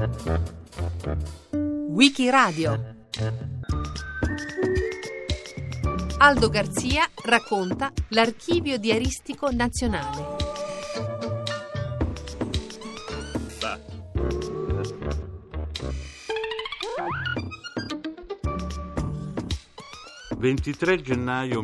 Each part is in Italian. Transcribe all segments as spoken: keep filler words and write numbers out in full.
Wikiradio. Aldo Garzia racconta l'Archivio Diaristico Nazionale. ventitré gennaio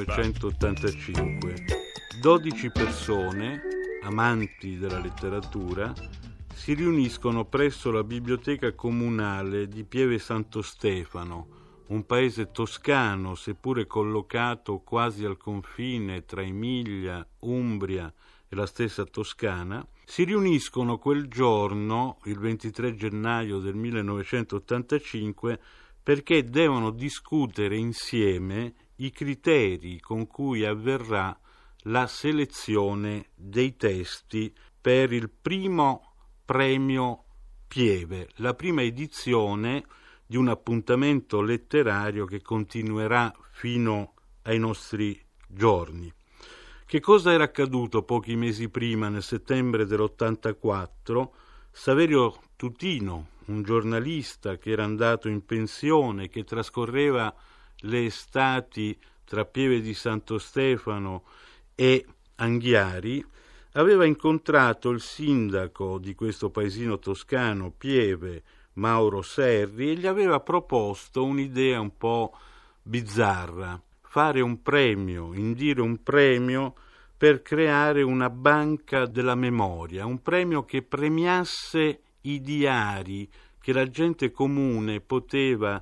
millenovecentottantacinque. dodici persone, amanti della letteratura, si riuniscono presso la biblioteca comunale di Pieve Santo Stefano, un paese toscano, seppure collocato quasi al confine tra Emilia, Umbria e la stessa Toscana. Si riuniscono quel giorno, il ventitré gennaio del millenovecentottantacinque, perché devono discutere insieme i criteri con cui avverrà la selezione dei testi per il primo premio Pieve, la prima edizione di un appuntamento letterario che continuerà fino ai nostri giorni. Che cosa era accaduto pochi mesi prima, nel settembre dell'ottantaquattro? Saverio Tutino, un giornalista che era andato in pensione, che trascorreva le estati tra Pieve di Santo Stefano e Anghiari, aveva incontrato il sindaco di questo paesino toscano, Pieve, Mauro Serri, e gli aveva proposto un'idea un po' bizzarra: fare un premio, indire un premio per creare una banca della memoria, un premio che premiasse i diari che la gente comune poteva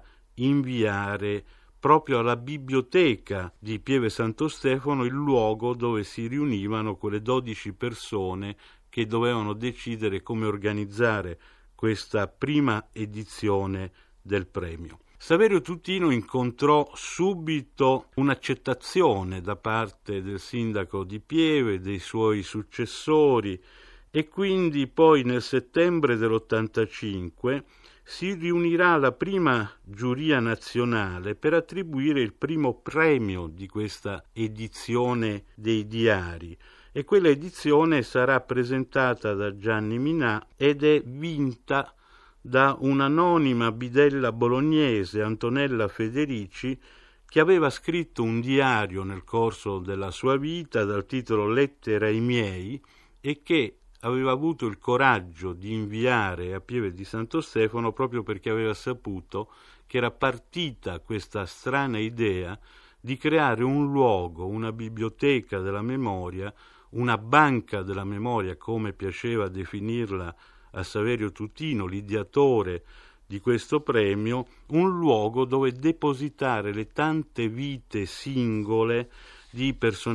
inviare proprio alla biblioteca di Pieve Santo Stefano, il luogo dove si riunivano quelle dodici persone che dovevano decidere come organizzare questa prima edizione del premio. Saverio Tutino incontrò subito un'accettazione da parte del sindaco di Pieve, dei suoi successori, e quindi poi nel settembre dell'ottantacinque si riunirà la prima giuria nazionale per attribuire il primo premio di questa edizione dei diari, e quella edizione sarà presentata da Gianni Minà ed è vinta da un'anonima bidella bolognese, Antonella Federici, che aveva scritto un diario nel corso della sua vita dal titolo Lettere ai miei e che aveva avuto il coraggio di inviare a Pieve di Santo Stefano proprio perché aveva saputo che era partita questa strana idea di creare un luogo, una biblioteca della memoria, una banca della memoria, come piaceva definirla a Saverio Tutino, l'ideatore di questo premio, un luogo dove depositare le tante vite singole di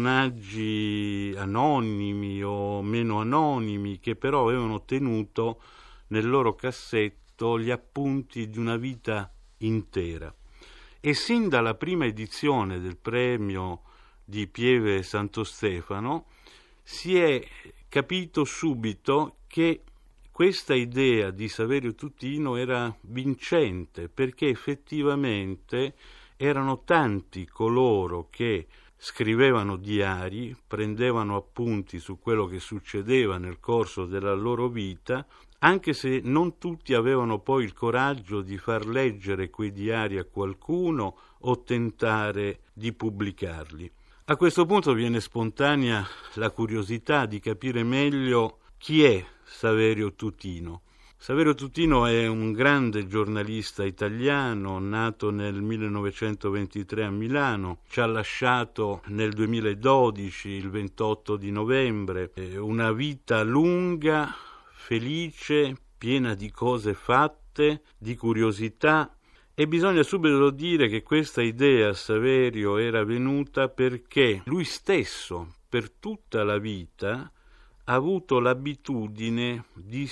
personaggi anonimi o meno anonimi che però avevano tenuto nel loro cassetto gli appunti di una vita intera. E sin dalla prima edizione del premio di Pieve Santo Stefano si è capito subito che questa idea di Saverio Tutino era vincente, perché effettivamente erano tanti coloro che scrivevano diari, prendevano appunti su quello che succedeva nel corso della loro vita, anche se non tutti avevano poi il coraggio di far leggere quei diari a qualcuno o tentare di pubblicarli. A questo punto viene spontanea la curiosità di capire meglio chi è Saverio Tutino. Saverio Tutino è un grande giornalista italiano, nato nel millenovecentoventitré a Milano, ci ha lasciato nel duemiladodici, il ventotto di novembre, una vita lunga, felice, piena di cose fatte, di curiosità, e bisogna subito dire che questa idea a Saverio era venuta perché lui stesso, per tutta la vita, ha avuto l'abitudine di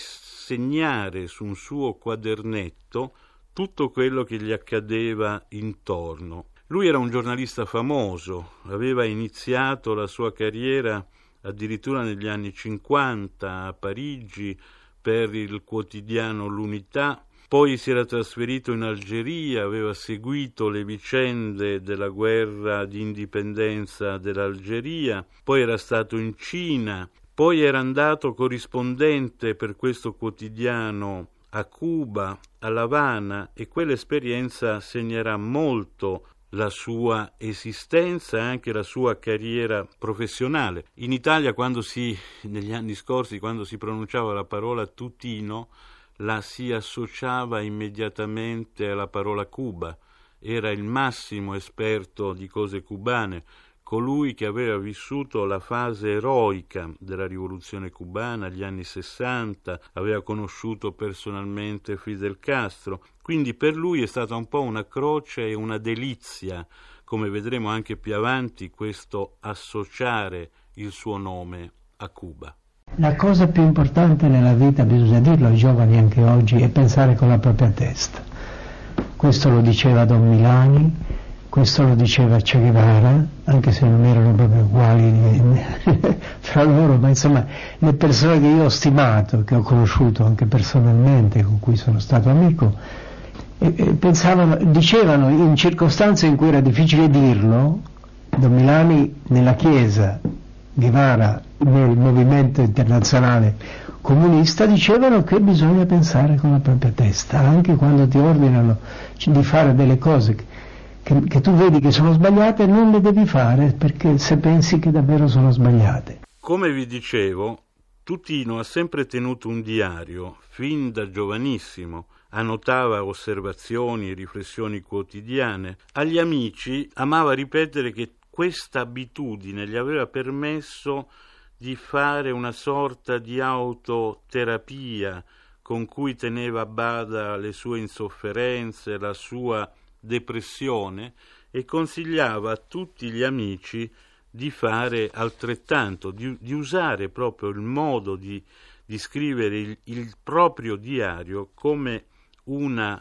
segnare su un suo quadernetto tutto quello che gli accadeva intorno. Lui era un giornalista famoso, aveva iniziato la sua carriera addirittura negli anni cinquanta a Parigi per il quotidiano L'Unità, poi si era trasferito in Algeria, aveva seguito le vicende della guerra di indipendenza dell'Algeria, poi era stato in Cina, poi era andato corrispondente per questo quotidiano a Cuba, a La Habana, e quell'esperienza segnerà molto la sua esistenza e anche la sua carriera professionale. In Italia, quando si, negli anni scorsi, quando si pronunciava la parola tutino, la si associava immediatamente alla parola Cuba. Era il massimo esperto di cose cubane, colui che aveva vissuto la fase eroica della rivoluzione cubana, gli anni sessanta, aveva conosciuto personalmente Fidel Castro, quindi per lui è stata un po' una croce e una delizia, come vedremo anche più avanti, questo associare il suo nome a Cuba. La cosa più importante nella vita, bisogna dirlo ai giovani anche oggi, è pensare con la propria testa. Questo lo diceva Don Milani, questo lo diceva Che Guevara, anche se non erano proprio uguali fra loro, ma insomma le persone che io ho stimato, che ho conosciuto anche personalmente, con cui sono stato amico, e, e pensavano, dicevano in circostanze in cui era difficile dirlo, Don Milani nella Chiesa, Guevara nel movimento internazionale comunista, dicevano che bisogna pensare con la propria testa, anche quando ti ordinano di fare delle cose che Che, che tu vedi che sono sbagliate, non le devi fare, perché se pensi che davvero sono sbagliate. Come vi dicevo, Tutino ha sempre tenuto un diario, fin da giovanissimo, annotava osservazioni e riflessioni quotidiane. Agli amici amava ripetere che questa abitudine gli aveva permesso di fare una sorta di autoterapia con cui teneva a bada le sue insofferenze, la sua depressione, e consigliava a tutti gli amici di fare altrettanto, di, di usare proprio il modo di, di scrivere il, il proprio diario come una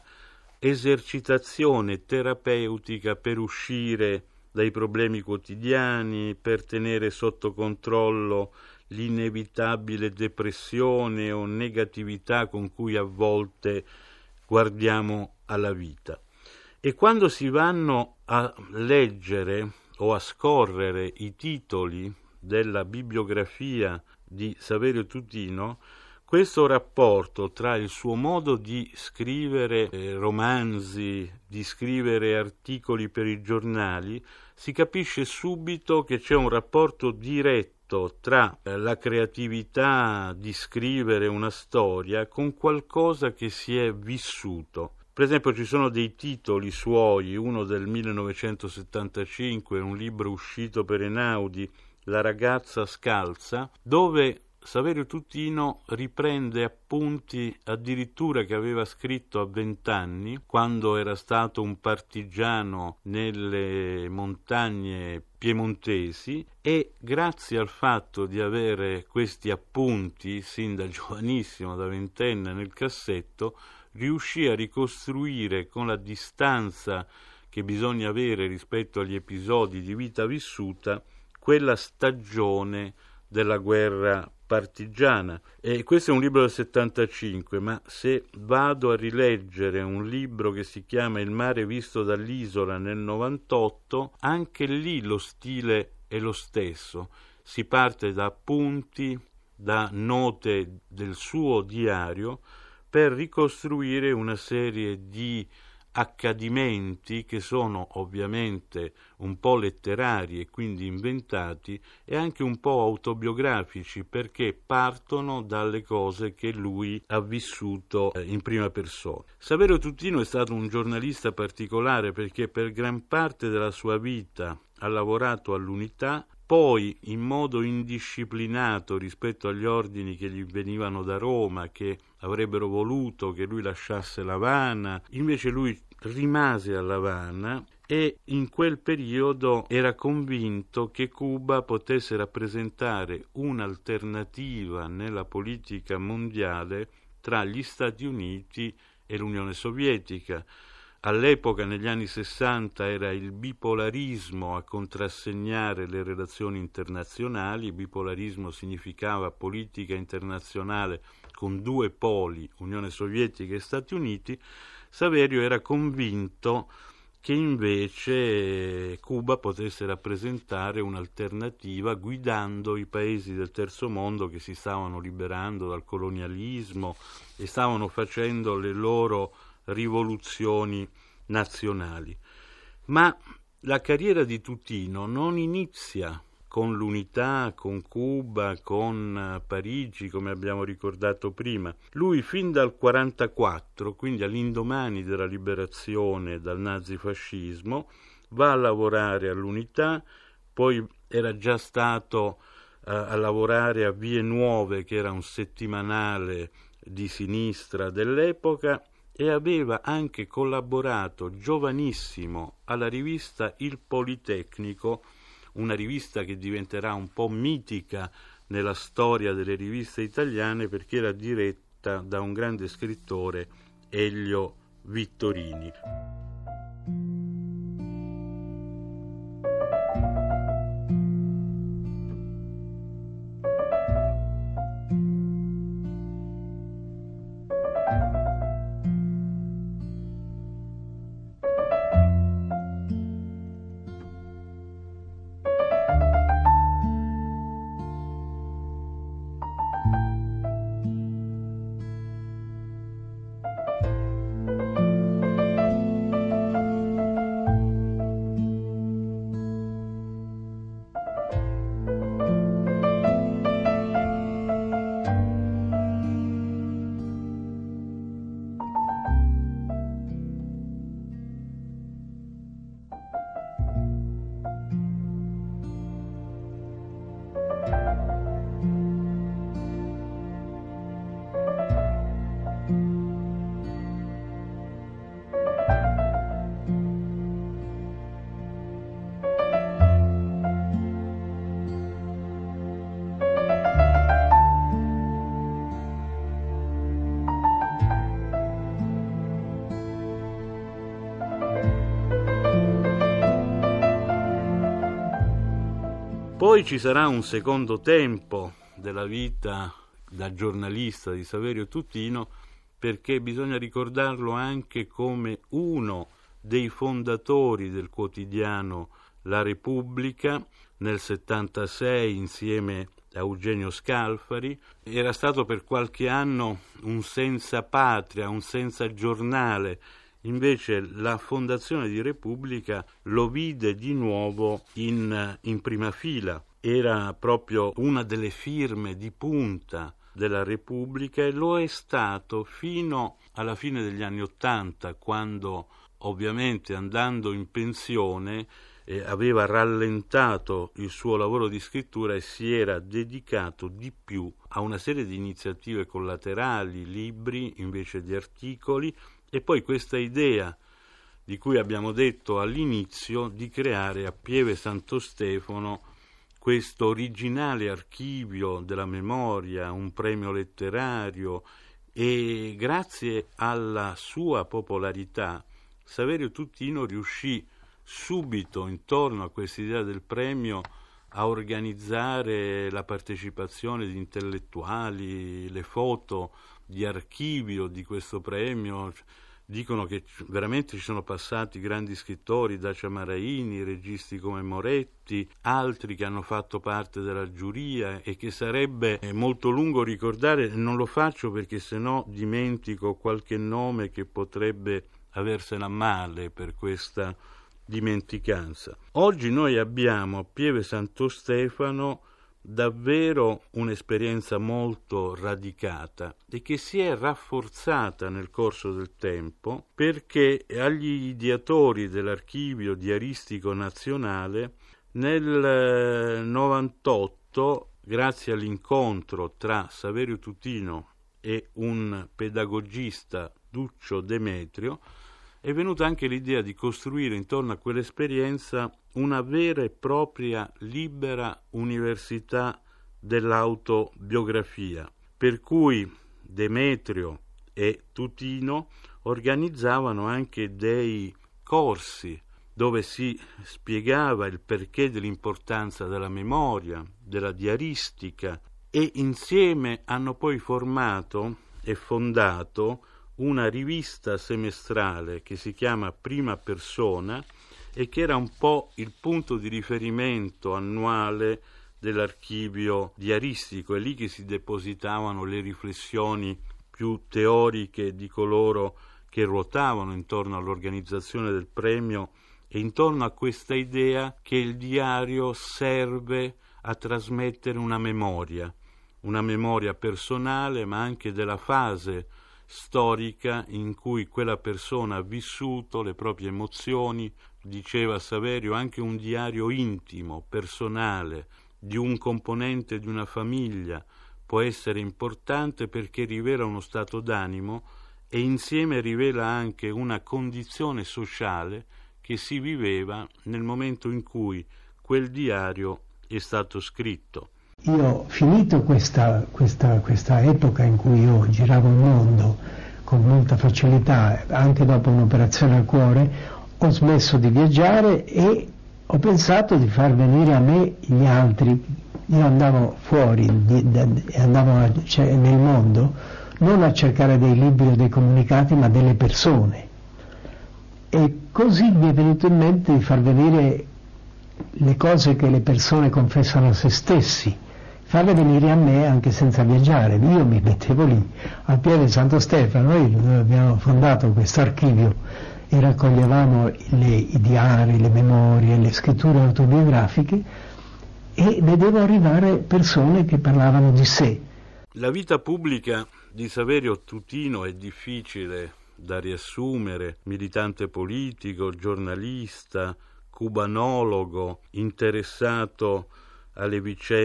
esercitazione terapeutica per uscire dai problemi quotidiani, per tenere sotto controllo l'inevitabile depressione o negatività con cui a volte guardiamo alla vita. E quando si vanno a leggere o a scorrere i titoli della bibliografia di Saverio Tutino, questo rapporto tra il suo modo di scrivere eh, romanzi, di scrivere articoli per i giornali, si capisce subito che c'è un rapporto diretto tra eh, la creatività di scrivere una storia con qualcosa che si è vissuto. Per esempio ci sono dei titoli suoi, uno del millenovecentosettantacinque, un libro uscito per Einaudi, La ragazza scalza, dove Saverio Tutino riprende appunti addirittura che aveva scritto a vent'anni, quando era stato un partigiano nelle montagne piemontesi, e grazie al fatto di avere questi appunti sin da giovanissimo, da ventenne, nel cassetto, riuscì a ricostruire con la distanza che bisogna avere rispetto agli episodi di vita vissuta quella stagione della guerra partigiana. E questo è un libro del settantacinque, ma se vado a rileggere un libro che si chiama Il mare visto dall'isola nel novantotto, anche lì lo stile è lo stesso. Si parte da appunti, da note del suo diario, per ricostruire una serie di accadimenti che sono ovviamente un po' letterari e quindi inventati, e anche un po' autobiografici, perché partono dalle cose che lui ha vissuto in prima persona. Saverio Tutino è stato un giornalista particolare perché per gran parte della sua vita ha lavorato all'Unità, poi in modo indisciplinato rispetto agli ordini che gli venivano da Roma, che avrebbero voluto che lui lasciasse l'Havana. Invece lui rimase a L'Havana e in quel periodo era convinto che Cuba potesse rappresentare un'alternativa nella politica mondiale tra gli Stati Uniti e l'Unione Sovietica. All'epoca, negli anni sessanta, era il bipolarismo a contrassegnare le relazioni internazionali. Bipolarismo significava politica internazionale con due poli, Unione Sovietica e Stati Uniti. Saverio era convinto che invece Cuba potesse rappresentare un'alternativa guidando i paesi del terzo mondo che si stavano liberando dal colonialismo e stavano facendo le loro rivoluzioni nazionali. Ma la carriera di Tutino non inizia con l'unità, con Cuba, con Parigi, come abbiamo ricordato prima. Lui fin dal quarantaquattro, quindi all'indomani della liberazione dal nazifascismo, va a lavorare all'unità, poi era già stato eh, a lavorare a Vie Nuove, che era un settimanale di sinistra dell'epoca, e aveva anche collaborato giovanissimo alla rivista Il Politecnico, una rivista che diventerà un po' mitica nella storia delle riviste italiane perché era diretta da un grande scrittore, Elio Vittorini. Poi ci sarà un secondo tempo della vita da giornalista di Saverio Tutino, perché bisogna ricordarlo anche come uno dei fondatori del quotidiano La Repubblica nel settantasei insieme a Eugenio Scalfari. Era stato per qualche anno un senza patria, un senza giornale. Invece la fondazione di Repubblica lo vide di nuovo in, in prima fila. Era proprio una delle firme di punta della Repubblica e lo è stato fino alla fine degli anni Ottanta, quando ovviamente andando in pensione eh, aveva rallentato il suo lavoro di scrittura e si era dedicato di più a una serie di iniziative collaterali, libri invece di articoli. E poi questa idea di cui abbiamo detto all'inizio di creare a Pieve Santo Stefano questo originale archivio della memoria, un premio letterario, e grazie alla sua popolarità Saverio Tutino riuscì subito intorno a questa idea del premio a organizzare la partecipazione di intellettuali, le foto di archivio di questo premio. Dicono che veramente ci sono passati grandi scrittori, Dacia Maraini, registi come Moretti, altri che hanno fatto parte della giuria, e che sarebbe molto lungo ricordare. Non lo faccio perché sennò dimentico qualche nome che potrebbe aversela male per questa dimenticanza. Oggi noi abbiamo a Pieve Santo Stefano davvero un'esperienza molto radicata e che si è rafforzata nel corso del tempo, perché agli ideatori dell'Archivio Diaristico Nazionale nel novantotto, grazie all'incontro tra Saverio Tutino e un pedagogista, Duccio Demetrio, è venuta anche l'idea di costruire intorno a quell'esperienza una vera e propria libera università dell'autobiografia, per cui Demetrio e Tutino organizzavano anche dei corsi dove si spiegava il perché dell'importanza della memoria, della diaristica, e insieme hanno poi formato e fondato una rivista semestrale che si chiama Prima Persona e che era un po' il punto di riferimento annuale dell'archivio diaristico. È lì che si depositavano le riflessioni più teoriche di coloro che ruotavano intorno all'organizzazione del premio e intorno a questa idea che il diario serve a trasmettere una memoria, una memoria personale, ma anche della fase storica in cui quella persona ha vissuto le proprie emozioni. Diceva Saverio, anche un diario intimo, personale, di un componente di una famiglia può essere importante perché rivela uno stato d'animo e insieme rivela anche una condizione sociale che si viveva nel momento in cui quel diario è stato scritto. Io, finito questa, questa, questa epoca in cui io giravo il mondo con molta facilità, anche dopo un'operazione al cuore, ho smesso di viaggiare e ho pensato di far venire a me gli altri. Io andavo fuori, andavo cioè, nel mondo, non a cercare dei libri o dei comunicati, ma delle persone. E così mi è venuto in mente di far venire le cose che le persone confessano a se stessi, farle venire a me anche senza viaggiare. Io mi mettevo lì al piede di Santo Stefano, noi abbiamo fondato questo archivio e raccoglievamo le, i diari, le memorie, le scritture autobiografiche e vedevo arrivare persone che parlavano di sé. La vita pubblica di Saverio Tutino è difficile da riassumere: militante politico, giornalista, cubanologo, interessato alle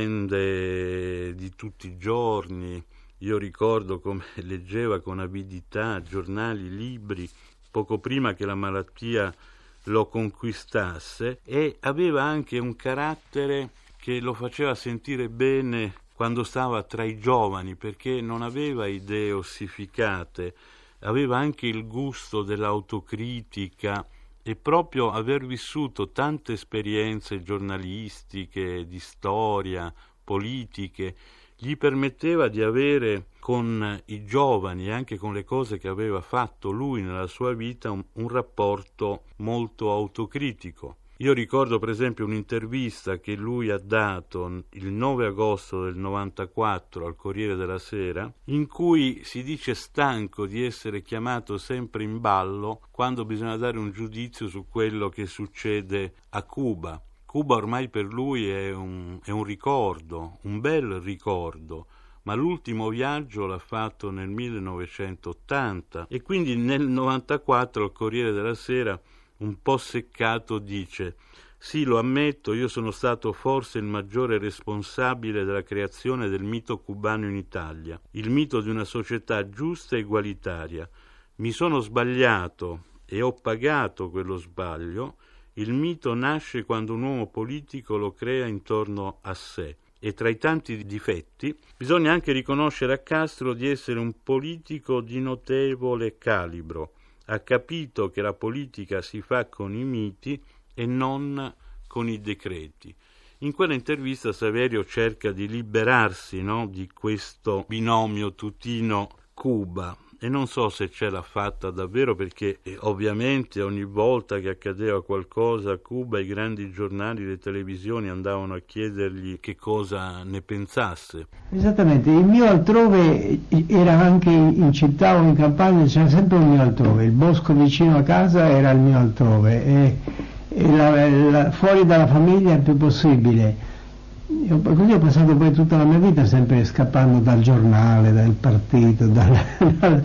vicende di tutti i giorni. Io ricordo come leggeva con avidità giornali, libri, poco prima che la malattia lo conquistasse, e aveva anche un carattere che lo faceva sentire bene quando stava tra i giovani, perché non aveva idee ossificate, aveva anche il gusto dell'autocritica e proprio aver vissuto tante esperienze giornalistiche, di storia, politiche, gli permetteva di avere con i giovani e anche con le cose che aveva fatto lui nella sua vita un, un rapporto molto autocritico. Io ricordo per esempio un'intervista che lui ha dato il nove agosto del novantaquattro al Corriere della Sera, in cui si dice stanco di essere chiamato sempre in ballo quando bisogna dare un giudizio su quello che succede a Cuba. Cuba ormai per lui è un, è un ricordo, un bel ricordo, ma l'ultimo viaggio l'ha fatto nel millenovecentottanta e quindi nel novantaquattro al Corriere della Sera, un po' seccato, dice: sì, lo ammetto, io sono stato forse il maggiore responsabile della creazione del mito cubano in Italia, il mito di una società giusta e egualitaria. Mi sono sbagliato e ho pagato quello sbaglio. Il mito nasce quando un uomo politico lo crea intorno a sé. E tra i tanti difetti bisogna anche riconoscere a Castro di essere un politico di notevole calibro. Ha capito che la politica si fa con i miti e non con i decreti. In quella intervista Saverio cerca di liberarsi, no, di questo binomio Tutino-Cuba, e non so se ce l'ha fatta davvero, perché eh, ovviamente ogni volta che accadeva qualcosa a Cuba i grandi giornali, le televisioni andavano a chiedergli che cosa ne pensasse. Esattamente, il mio altrove era anche in città o in campagna, c'era sempre un mio altrove, il bosco vicino a casa era il mio altrove e, e la, la, fuori dalla famiglia il più possibile. Io, così ho passato poi tutta la mia vita sempre scappando dal giornale, dal partito, dal, dal,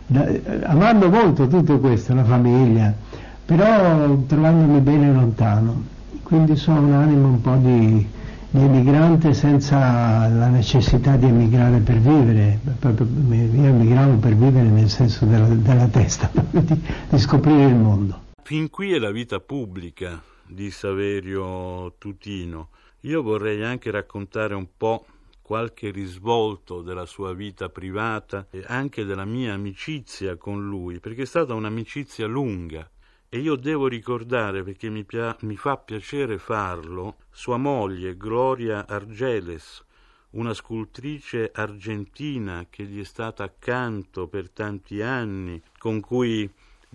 da, amando molto tutto questo, la famiglia, però trovandomi bene lontano. Quindi sono un animo un po' di, di emigrante senza la necessità di emigrare per vivere. Io emigravo per vivere nel senso della, della testa, proprio di, di scoprire il mondo. Fin qui è la vita pubblica di Saverio Tutino. Io vorrei anche raccontare un po' qualche risvolto della sua vita privata e anche della mia amicizia con lui, perché è stata un'amicizia lunga e io devo ricordare, perché mi, pia- mi fa piacere farlo, sua moglie Gloria Argeles, una scultrice argentina che gli è stata accanto per tanti anni, con cui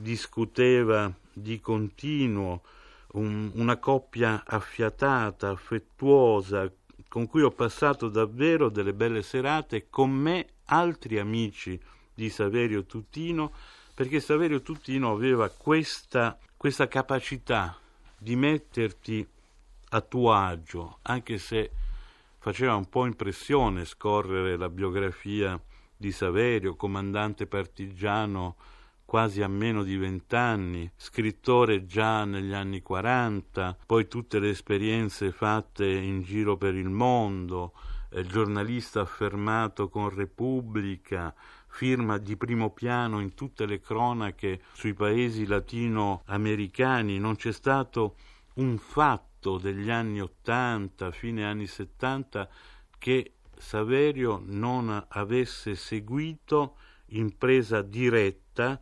discuteva di continuo, un, una coppia affiatata, affettuosa, con cui ho passato davvero delle belle serate, con me altri amici di Saverio Tutino, perché Saverio Tutino aveva questa, questa capacità di metterti a tuo agio, anche se faceva un po' impressione scorrere la biografia di Saverio, comandante partigiano quasi a meno di vent'anni, scrittore già negli anni quaranta, poi tutte le esperienze fatte in giro per il mondo, eh, giornalista affermato con Repubblica, firma di primo piano in tutte le cronache sui paesi latinoamericani. Non c'è stato un fatto degli anni ottanta, fine anni settanta, che Saverio non avesse seguito in presa diretta,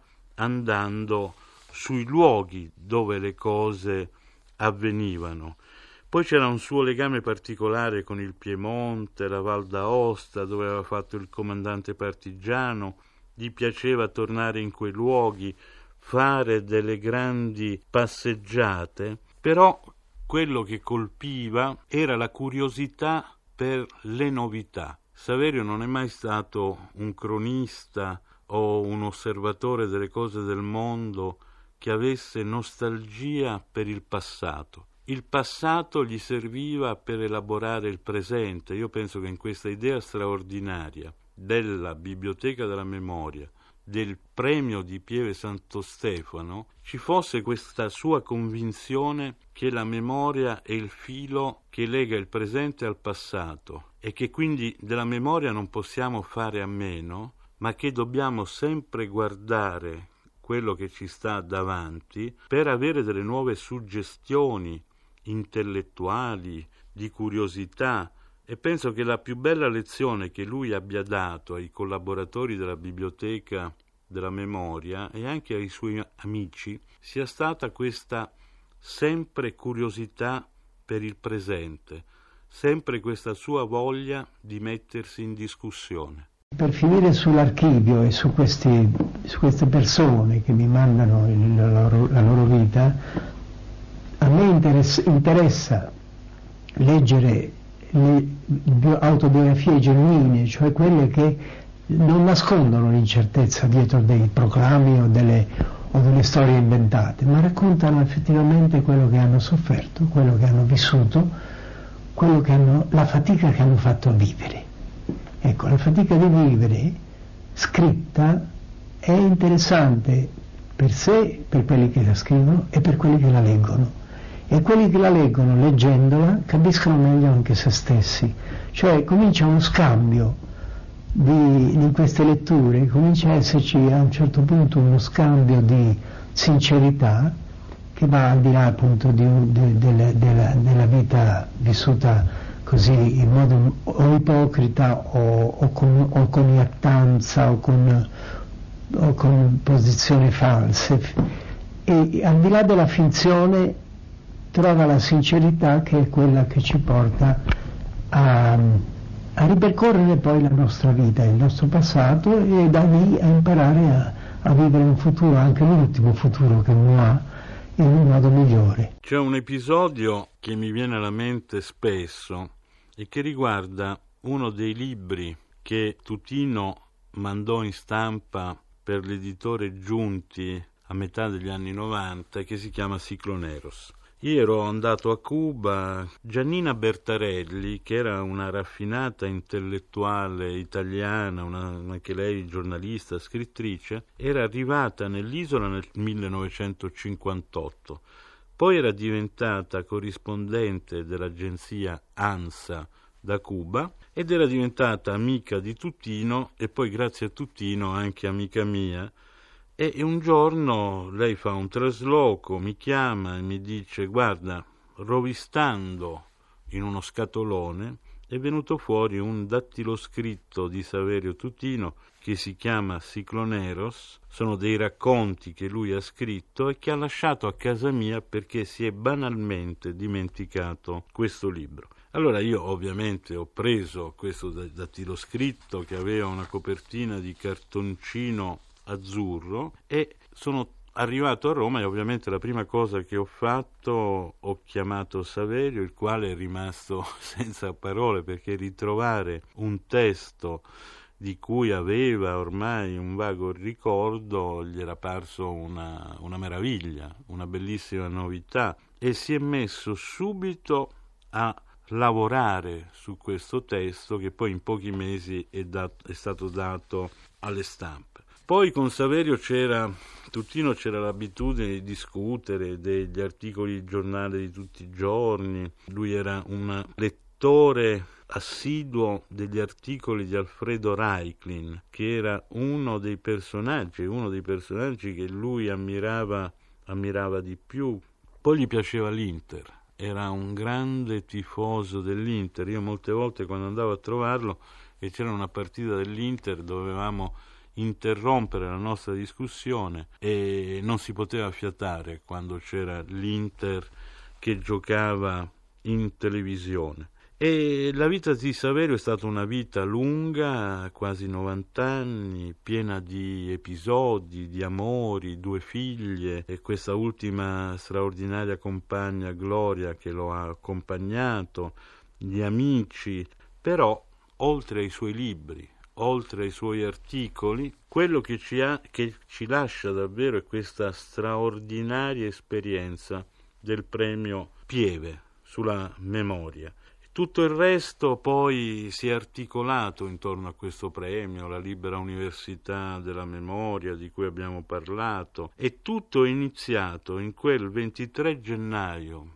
andando sui luoghi dove le cose avvenivano. Poi c'era un suo legame particolare con il Piemonte, la Val d'Aosta, dove aveva fatto il comandante partigiano. Gli piaceva tornare in quei luoghi, fare delle grandi passeggiate, però quello che colpiva era la curiosità per le novità. Saverio non è mai stato un cronista o un osservatore delle cose del mondo che avesse nostalgia per il passato. Il passato gli serviva per elaborare il presente. Io penso che in questa idea straordinaria della Biblioteca della Memoria, del premio di Pieve Santo Stefano, ci fosse questa sua convinzione che la memoria è il filo che lega il presente al passato e che quindi della memoria non possiamo fare a meno, ma che dobbiamo sempre guardare quello che ci sta davanti per avere delle nuove suggestioni intellettuali, di curiosità. E penso che la più bella lezione che lui abbia dato ai collaboratori della Biblioteca della Memoria e anche ai suoi amici sia stata questa sempre curiosità per il presente, sempre questa sua voglia di mettersi in discussione. Per finire sull'archivio e su, questi, su queste persone che mi mandano il, la, loro, la loro vita, a me interessa, interessa leggere le autobiografie genuine, cioè quelle che non nascondono l'incertezza dietro dei proclami o delle, o delle storie inventate, ma raccontano effettivamente quello che hanno sofferto, quello che hanno vissuto, quello che hanno, la fatica che hanno fatto a vivere. Ecco, la fatica di vivere scritta è interessante per sé, per quelli che la scrivono e per quelli che la leggono. E quelli che la leggono, leggendola, capiscono meglio anche se stessi. Cioè comincia uno scambio di, di queste letture, comincia a esserci a un certo punto uno scambio di sincerità che va al di là appunto di, de, de, de, della, della vita vissuta così in modo o ipocrita o, o, con, o con iattanza o con, o con posizioni false, e al di là della finzione trova la sincerità che è quella che ci porta a, a ripercorrere poi la nostra vita, il nostro passato, e da lì a imparare a, a vivere un futuro, anche l'ultimo futuro che uno ha, in un modo migliore. C'è un episodio che mi viene alla mente spesso e che riguarda uno dei libri che Tutino mandò in stampa per l'editore Giunti a metà degli anni novanta, che si chiama Cicloneros. Io ero andato a Cuba, Giannina Bertarelli, che era una raffinata intellettuale italiana, una, anche lei giornalista, scrittrice, era arrivata nell'isola nel millenovecentocinquantotto. Poi era diventata corrispondente dell'agenzia ANSA da Cuba ed era diventata amica di Tutino e poi grazie a Tutino anche amica mia. E un giorno lei fa un trasloco, mi chiama e mi dice: guarda, rovistando in uno scatolone è venuto fuori un dattiloscritto di Saverio Tutino che si chiama Cicloneros. Sono dei racconti che lui ha scritto e che ha lasciato a casa mia perché si è banalmente dimenticato questo libro. Allora io ovviamente ho preso questo dattiloscritto che aveva una copertina di cartoncino azzurro e sono arrivato a Roma e ovviamente la prima cosa che ho fatto, ho chiamato Saverio, il quale è rimasto senza parole, perché ritrovare un testo di cui aveva ormai un vago ricordo gli era parso una, una meraviglia, una bellissima novità, e si è messo subito a lavorare su questo testo che poi in pochi mesi è, dat- è stato dato alle stampe. Poi con Saverio c'era, Tutino c'era l'abitudine di discutere degli articoli di giornale di tutti i giorni, lui era un lettore assiduo degli articoli di Alfredo Raiklin, che era uno dei personaggi, uno dei personaggi che lui ammirava, ammirava di più. Poi gli piaceva l'Inter, era un grande tifoso dell'Inter. Io molte volte quando andavo a trovarlo e c'era una partita dell'Inter dovevamo interrompere la nostra discussione e non si poteva fiatare quando c'era l'Inter che giocava in televisione. E la vita di Saverio è stata una vita lunga, quasi novanta anni, piena di episodi, di amori, due figlie e questa ultima straordinaria compagna Gloria che lo ha accompagnato, gli amici. Però oltre ai suoi libri, oltre ai suoi articoli, quello che ci, ha, che ci lascia davvero è questa straordinaria esperienza del premio Pieve sulla memoria. Tutto il resto poi si è articolato intorno a questo premio, la Libera Università della Memoria di cui abbiamo parlato, e tutto è iniziato in quel ventitré gennaio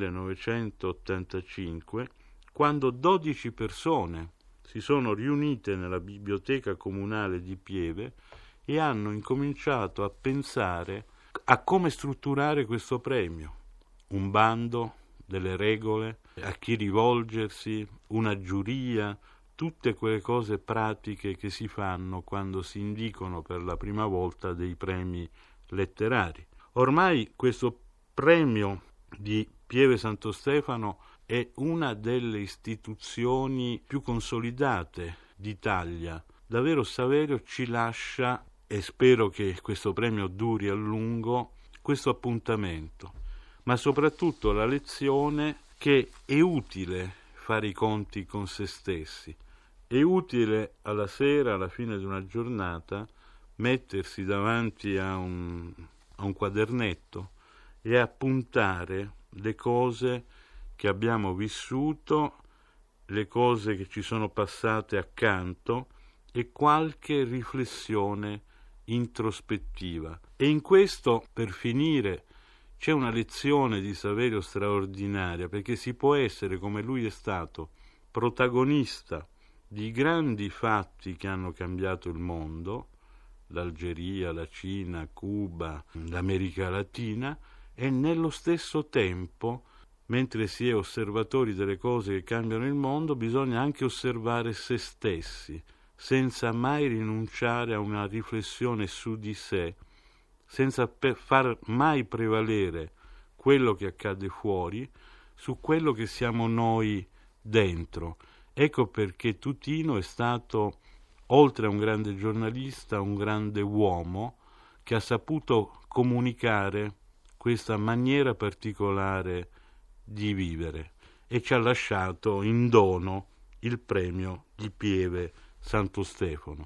millenovecentottantacinque, quando dodici persone si sono riunite nella biblioteca comunale di Pieve e hanno incominciato a pensare a come strutturare questo premio, un bando, delle regole, a chi rivolgersi, una giuria, tutte quelle cose pratiche che si fanno quando si indicano per la prima volta dei premi letterari. Ormai questo premio di Pieve Santo Stefano è una delle istituzioni più consolidate d'Italia. Davvero Saverio ci lascia, e spero che questo premio duri a lungo, questo appuntamento, ma soprattutto la lezione che è utile fare i conti con se stessi, è utile alla sera, alla fine di una giornata, mettersi davanti a un, a un quadernetto e appuntare le cose che abbiamo vissuto, le cose che ci sono passate accanto e qualche riflessione introspettiva. E in questo, per finire, c'è una lezione di Saverio straordinaria, perché si può essere, come lui è stato, protagonista di grandi fatti che hanno cambiato il mondo, l'Algeria, la Cina, Cuba, l'America Latina, e nello stesso tempo, mentre si è osservatori delle cose che cambiano il mondo, bisogna anche osservare se stessi, senza mai rinunciare a una riflessione su di sé, senza per far mai prevalere quello che accade fuori su quello che siamo noi dentro. Ecco perché Tutino è stato, oltre a un grande giornalista, un grande uomo che ha saputo comunicare questa maniera particolare di vivere e ci ha lasciato in dono il premio di Pieve Santo Stefano.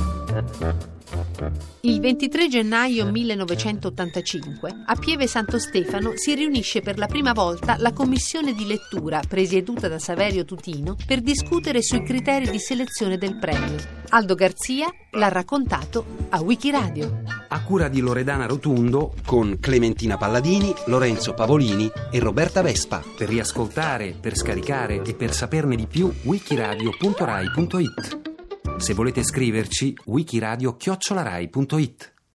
Il ventitré gennaio millenovecentottantacinque a Pieve Santo Stefano si riunisce per la prima volta la commissione di lettura presieduta da Saverio Tutino per discutere sui criteri di selezione del premio. Aldo Garzia l'ha raccontato a Wikiradio. A cura di Loredana Rotundo, con Clementina Palladini, Lorenzo Pavolini e Roberta Vespa. Per riascoltare, per scaricare e per saperne di più, wikiradio punto rai punto it. Se volete scriverci, wikiradio chiocciola rai punto it.